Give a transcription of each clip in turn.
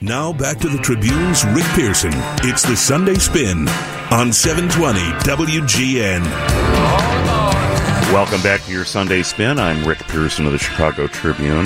Now back to the Tribune's Rick Pearson. It's the Sunday Spin on 720 WGN. Welcome back to your Sunday Spin. I'm Rick Pearson of the Chicago Tribune.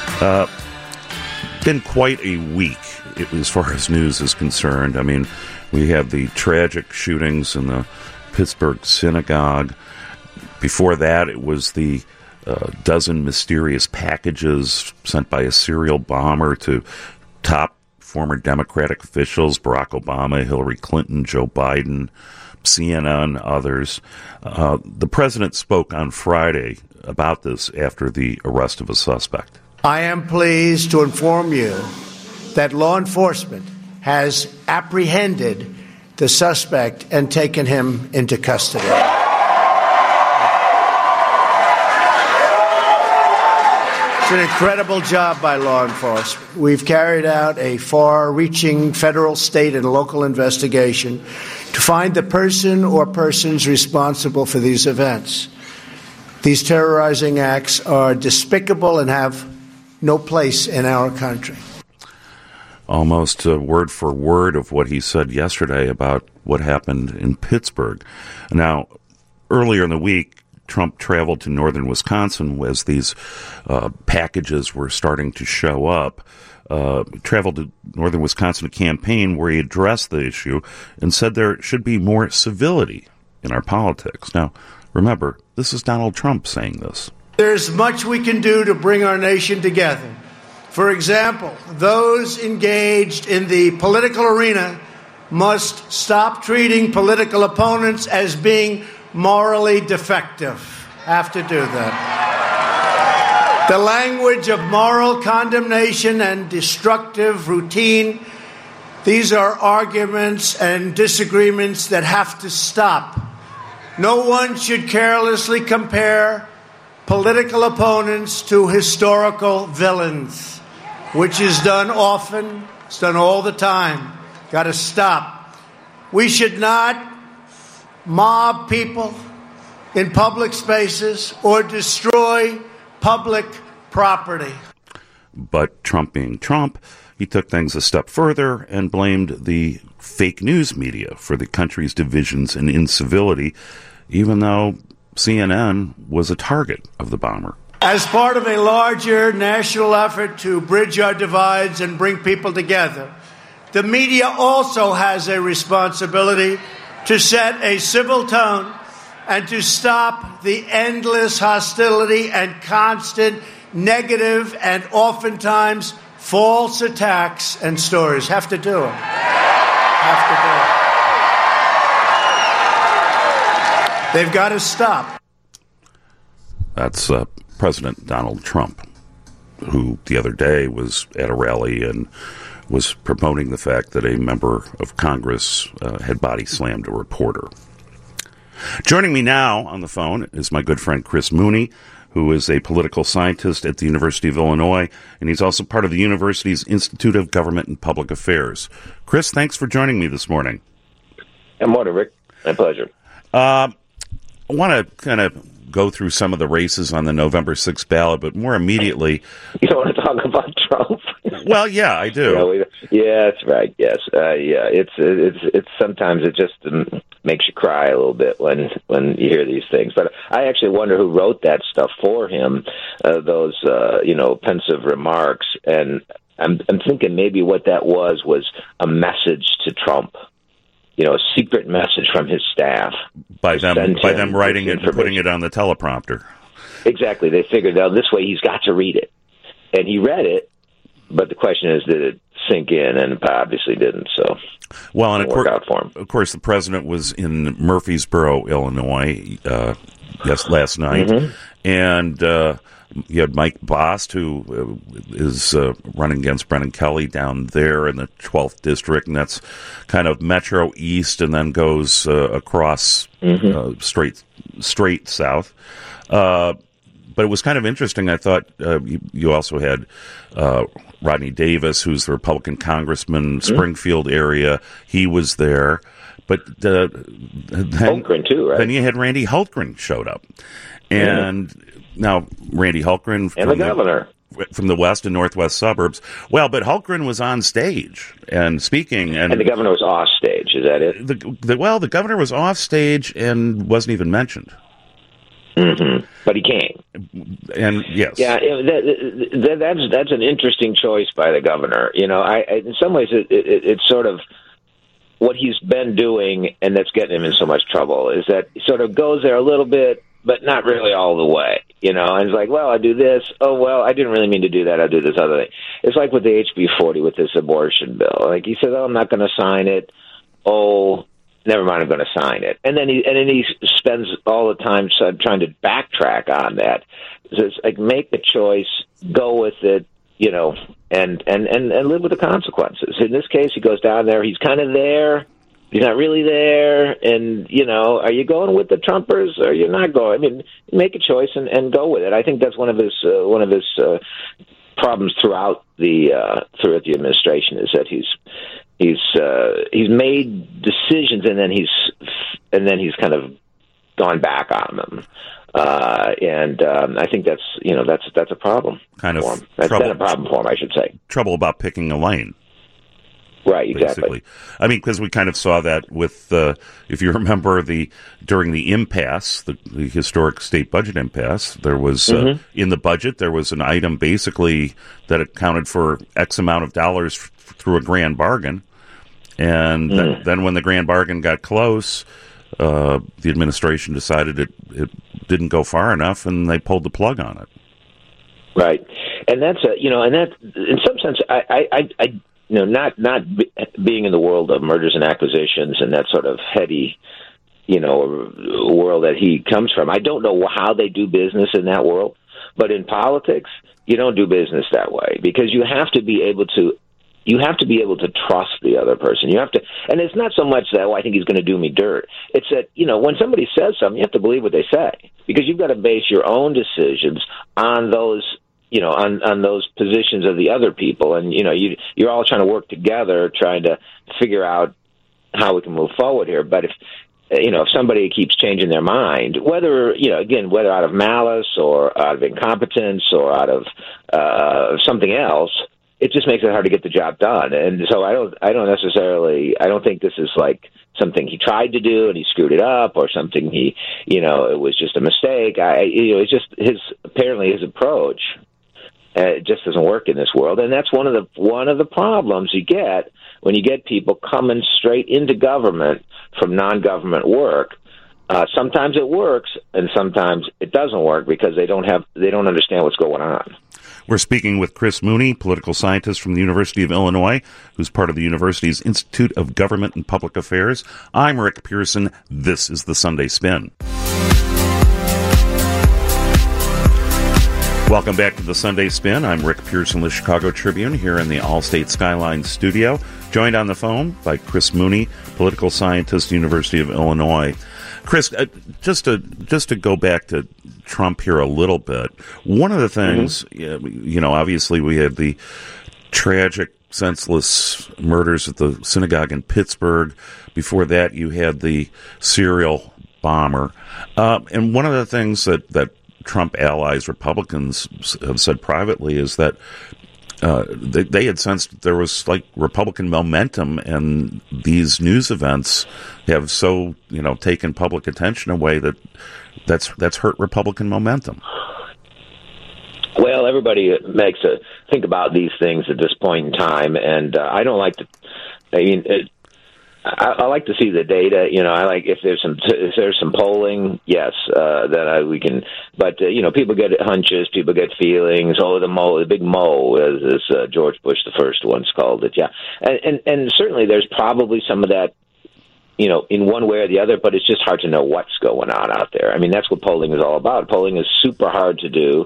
Been quite a week as far as news is concerned. I mean, we have the tragic shootings in the Pittsburgh synagogue. Before that, it was the dozen mysterious packages sent by a serial bomber to top former Democratic officials, Barack Obama, Hillary Clinton, Joe Biden, CNN, others. The president spoke on Friday about this after the arrest of a suspect. I am pleased to inform you that law enforcement has apprehended the suspect and taken him into custody. It's an incredible job by law enforcement. We've carried out a far-reaching federal, state, and local investigation to find the person or persons responsible for these events. These terrorizing acts are despicable and have no place in our country. Almost word for word of what he said yesterday about what happened in Pittsburgh. Now, earlier in the week, Trump traveled to northern Wisconsin as these packages were starting to show up. Traveled to northern Wisconsin to campaign where he addressed the issue and said there should be more civility in our politics. Now, remember, this is Donald Trump saying this. There's much we can do to bring our nation together. For example, those engaged in the political arena must stop treating political opponents as being morally defective. Have to do that. The language of moral condemnation and destructive routine, these are arguments and disagreements that have to stop. No one should carelessly compare political opponents to historical villains, which is done often, it's done all the time. Got to stop. We should not mob people in public spaces or destroy public property. But Trump being Trump, he took things a step further and blamed the fake news media for the country's divisions and incivility, even though CNN was a target of the bomber. As part of a larger national effort to bridge our divides and bring people together, the media also has a responsibility to set a civil tone and to stop the endless hostility and constant negative and oftentimes false attacks and stories. Have to do it. Have to do it. They've got to stop. That's President Donald Trump, who the other day was at a rally and was promoting the fact that a member of Congress had body slammed a reporter. Joining me now on the phone is my good friend Chris Mooney, who is a political scientist at the University of Illinois, and he's also part of the university's Institute of Government and Public Affairs. Chris, thanks for joining me this morning. Good morning, Rick. My pleasure. I want to kind of go through some of the races on the November 6th ballot, but more immediately... You don't want to talk about Trump? Well, yeah, I do. Yeah, that's right, yes. Yeah, it's sometimes it just makes you cry a little bit when you hear these things. But I actually wonder who wrote that stuff for him, those, pensive remarks. And I'm thinking maybe what that was a message to Trump. A secret message from his staff. By them writing it and putting it on the teleprompter. Exactly. They figured out this way he's got to read it. And he read it, but the question is, did it sink in? And it obviously didn't, so well, and it worked out for him. Of course, the president was in Murfreesboro, Illinois, last night. Mm-hmm. And you had Mike Bost, who is running against Brennan Kelly down there in the 12th District, and that's kind of Metro East and then goes across straight south. But it was kind of interesting. I thought you also had Rodney Davis, who's the Republican congressman, Springfield area. He was there. But Hultgren, too, right? Then you had Randy Hultgren showed up. And... Now, Randy Hultgren and the governor. from the west and northwest suburbs. Well, but Hultgren was on stage and speaking, and the governor was off stage. Is that it? The governor was off stage and wasn't even mentioned. Mm-hmm. But he came. And yes, yeah, that's an interesting choice by the governor. You know, in some ways it's sort of what he's been doing, and that's getting him in so much trouble. Is that he sort of goes there a little bit, but not really all the way. You know, and it's like, well, I do this. Oh, well, I didn't really mean to do that. I'll do this other thing. It's like with the HB 40 with this abortion bill. Like he said, oh, I'm not going to sign it. Oh, never mind, I'm going to sign it. And then he spends all the time trying to backtrack on that. So it's like, make the choice, go with it, you know, and live with the consequences. In this case, he goes down there. He's kind of there. He's not really there. And, you know, are you going with the Trumpers or you're not going? I mean, make a choice and go with it. I think that's one of his problems throughout the administration is that he's made decisions and then he's kind of gone back on them, and I think that's a problem. Kind of for him. That's been a problem for him, I should say. Trouble about picking a lane. Right, exactly. Basically. I mean, because we kind of saw that with, if you remember, during the impasse, the historic state budget impasse, there was, in the budget, there was an item basically that accounted for X amount of dollars through a grand bargain. And then when the grand bargain got close, the administration decided it didn't go far enough, and they pulled the plug on it. Right. And that's, and that, in some sense, I not being in the world of mergers and acquisitions and that sort of heady, world that he comes from. I don't know how they do business in that world, but in politics, you don't do business that way because you have to be able to trust the other person. You have to, and it's not so much that, I think he's going to do me dirt. It's that, when somebody says something, you have to believe what they say because you've got to base your own decisions on those, on those positions of the other people. And, you're all trying to work together, trying to figure out how we can move forward here. But if somebody keeps changing their mind, whether out of malice or out of incompetence or out of something else, it just makes it hard to get the job done. And so I don't think this is like something he tried to do and he screwed it up or something it was just a mistake. It's just his approach. It just doesn't work in this world. And that's one of the problems you get when you get people coming straight into government from non-government work. Sometimes it works and sometimes it doesn't work because they don't understand what's going on. We're speaking with Chris Mooney, political scientist from the University of Illinois, who's part of the university's Institute of Government and Public Affairs. I'm Rick Pearson. This is the Sunday Spin. Welcome back to the Sunday Spin. I'm Rick Pearson, the Chicago Tribune, here in the Allstate Skyline studio, joined on the phone by Chris Mooney, political scientist, University of Illinois. Chris, just to go back to Trump here a little bit, one of the things, obviously we had the tragic, senseless murders at the synagogue in Pittsburgh. Before that, you had the serial bomber. And one of the things that Trump allies, Republicans, have said privately is that they had sensed there was like Republican momentum, and these news events have so taken public attention away that's hurt Republican momentum. Well, everybody makes a think about these things at this point in time, and I don't like to. I like to see the data. I like if there's some polling, yes, that we can. But people get hunches, people get feelings. Oh, the big Mo, as George Bush the first once called it. Yeah, and certainly there's probably some of that, in one way or the other. But it's just hard to know what's going on out there. I mean, that's what polling is all about. Polling is super hard to do.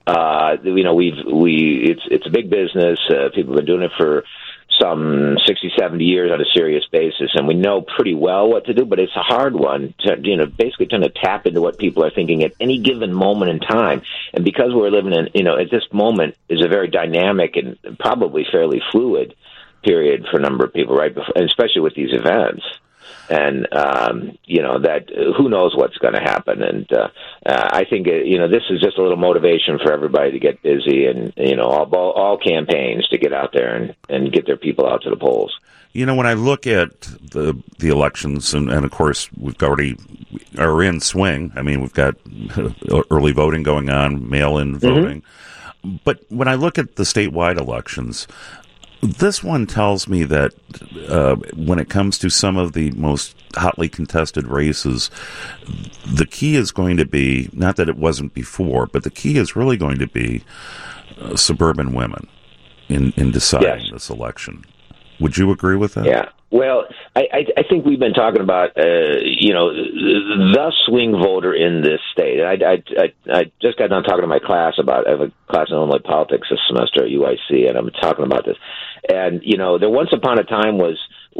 It's a big business. People have been doing it for some 60, 70 years on a serious basis, and we know pretty well what to do, but it's a hard one to, basically trying to tap into what people are thinking at any given moment in time. And because we're living in, at this moment is a very dynamic and probably fairly fluid period for a number of people, right? And especially with these events. and that who knows what's going to happen. And I think this is just a little motivation for everybody to get busy, and all campaigns to get out there and get their people out to the polls. When I look at the elections, and of course we've already are in swing. I mean, we've got early voting going on, mail-in voting. But when I look at the statewide elections, this one tells me that when it comes to some of the most hotly contested races, the key is going to be, not that it wasn't before, but the key is really going to be suburban women in deciding this election. Would you agree with that? Yeah. Well, I think we've been talking about, the swing voter in this state. I just got done talking to my class I have a class in Illinois politics this semester at UIC, and I'm talking about this. And, there once upon a time was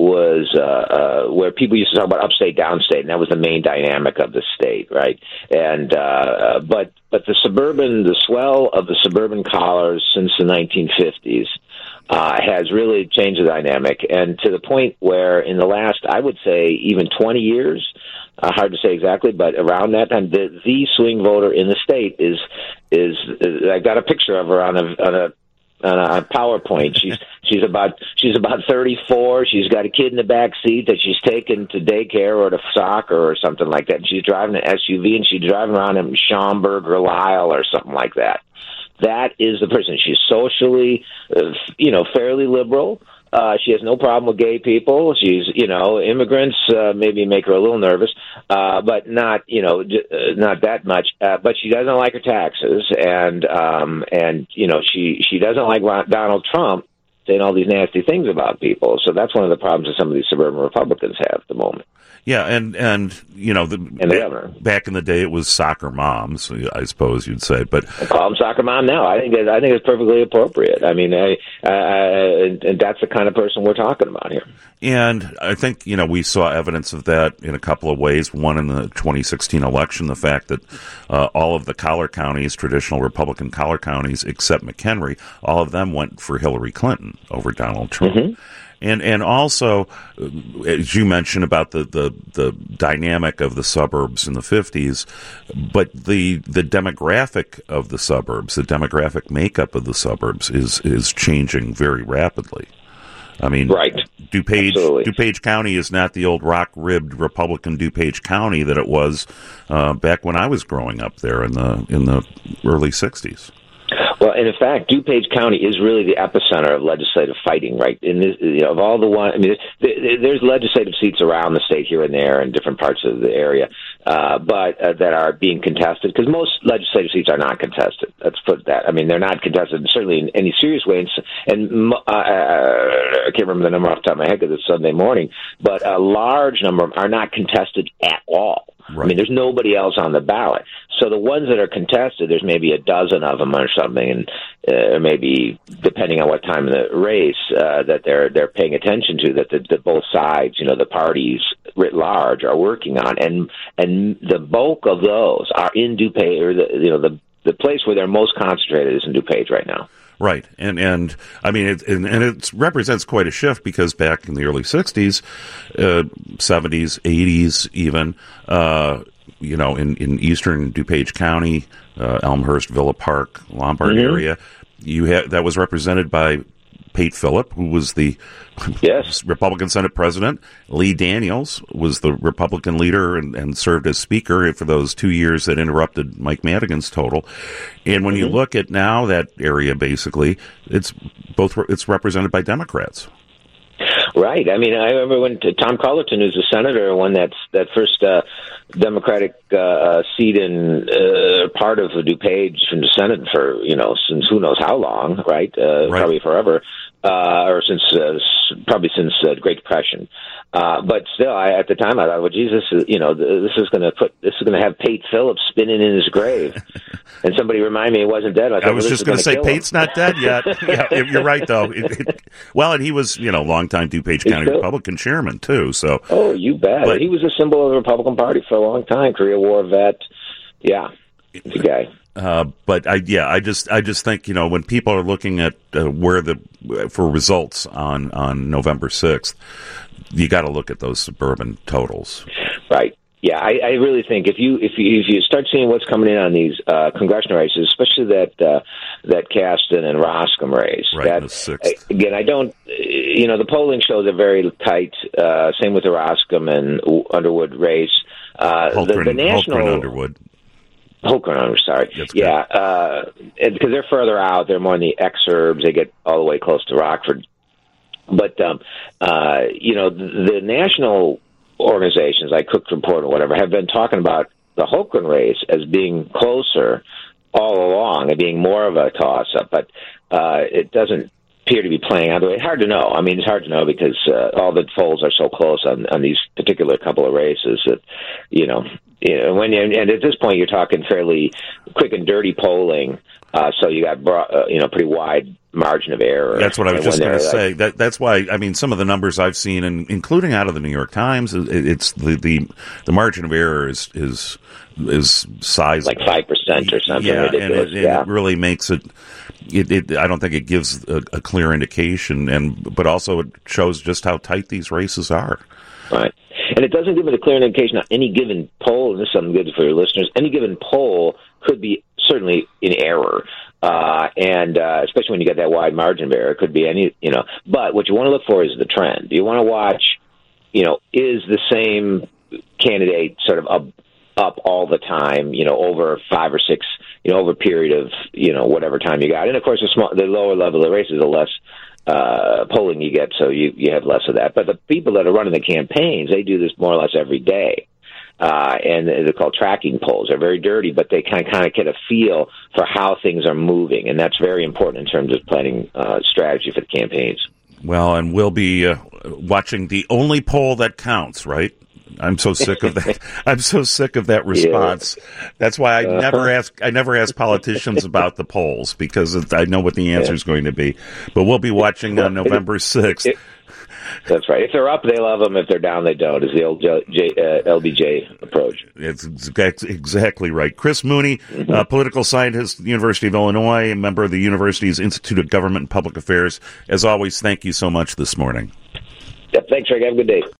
where people used to talk about upstate, downstate, and that was the main dynamic of the state, right? And, but the swell of the suburban collars since the 1950s, has really changed the dynamic, and to the point where in the last, I would say, even 20 years, hard to say exactly, but around that time, the swing voter in the state is I got a picture of her on a PowerPoint. She's about 34. She's got a kid in the back seat that she's taken to daycare or to soccer or something like that. And she's driving an SUV, and she's driving around in Schaumburg or Lisle or something like that. That is the person. She's socially, fairly liberal. She has no problem with gay people. She's, immigrants maybe make her a little nervous, but not that much. But she doesn't like her taxes, and she doesn't like Donald Trump saying all these nasty things about people. So that's one of the problems that some of these suburban Republicans have at the moment. Yeah, and back in the day, it was soccer moms, I suppose you'd say. But I call them soccer mom now. I think it's perfectly appropriate. I mean, and that's the kind of person we're talking about here. And I think we saw evidence of that in a couple of ways. One, in the 2016 election, the fact that all of the collar counties, traditional Republican collar counties, except McHenry, all of them went for Hillary Clinton over Donald Trump. Mm-hmm. And also, as you mentioned about the dynamic of the suburbs in the 50s, but the demographic of the suburbs, the demographic makeup of the suburbs is changing very rapidly. I mean, right. DuPage County is not the old rock-ribbed Republican DuPage County that it was back when I was growing up there in the early 60s. Well, and in fact, DuPage County is really the epicenter of legislative fighting, right? In this, of all the one, I mean, there's legislative seats around the state here and there in different parts of the area, but that are being contested, because most legislative seats are not contested. Let's put that. I mean, they're not contested, certainly in any serious way. And I can't remember the number off the top of my head because it's Sunday morning, but a large number are not contested at all. Right. I mean, there's nobody else on the ballot. So the ones that are contested, there's maybe a dozen of them or something, and maybe depending on what time in the race that they're paying attention to, that both sides, the parties writ large are working on, and the bulk of those are in DuPage, or the place where they're most concentrated is in DuPage right now. Right, and I mean, it represents quite a shift, because back in the early 60s, 70s, 80s even, in eastern DuPage County, Elmhurst, Villa Park, Lombard area, that was represented by Pate Phillip, who was the Republican Senate President. Lee Daniels was the Republican leader and served as Speaker for those 2 years that interrupted Mike Madigan's total. And when you look at now that area, basically, it's represented by Democrats. Right. I mean, I remember when Tom Cullerton, who's a senator, won that first Democratic seat in part of DuPage from the Senate for, since who knows how long, right? Probably forever, or probably since the Great Depression. But still, at the time, I thought, well, Jesus, this is going to have Pate Phillips spinning in his grave. And somebody reminded me he wasn't dead. I was just going to say Pate's not dead yet. Yeah, you're right, though. Well, and he was, longtime DuPage County Republican chairman too. So, oh, you bet. But he was a symbol of the Republican Party for a long time. Korea War vet. Yeah. the guy. But I just think, when people are looking at for results on November 6th, you got to look at those suburban totals. Right. Yeah, I really think if you start seeing what's coming in on these congressional races, especially that Kasten and Roscombe race, right, the 6th. Again, I don't. The polling shows are very tight. Same with the Roscombe and Underwood race. The national Holmgren Underwood. Holmgren, sorry. Yeah, because they're further out. They're more in the exurbs. They get all the way close to Rockford. But the national organizations like Cook Report or whatever have been talking about the Holmgren race as being closer all along and being more of a toss-up, but it doesn't appear to be playing out the way. It's hard to know. I mean, it's hard to know because all the polls are so close on these particular couple of races that, and at this point you're talking fairly quick and dirty polling, so you got pretty wide margin of error. That's what I was just going to say. That's why, some of the numbers I've seen, and including out of the New York Times, it's the margin of error is sizable, like 5% or something. Yeah, ridiculous. And it really makes it. I don't think it gives a clear indication, but also it shows just how tight these races are. Right. And it doesn't give it a clear indication on any given poll, and this is something good for your listeners, any given poll could be certainly in error. And especially when you get that wide margin of error, it could be but what you want to look for is the trend. You want to watch, is the same candidate sort of up all the time, over 5 or 6, over a period of, whatever time you got. And of course, the lower level of races, the less polling you get, so you have less of that. But the people that are running the campaigns, they do this more or less every day. And they're called tracking polls. They're very dirty, but they kind of get a feel for how things are moving, and that's very important in terms of planning strategy for the campaigns. Well, and we'll be watching the only poll that counts, right? I'm so sick of that. I'm so sick of that response. Yeah. That's why I never ask politicians about the polls, because I know what the answer is going to be. But we'll be watching on November 6th. That's right. If they're up, they love them. If they're down, they don't. Is the old LBJ approach. It's exactly right. Chris Mooney, political scientist at the University of Illinois, a member of the university's Institute of Government and Public Affairs. As always, thank you so much this morning. Yep, thanks, Rick. Have a good day.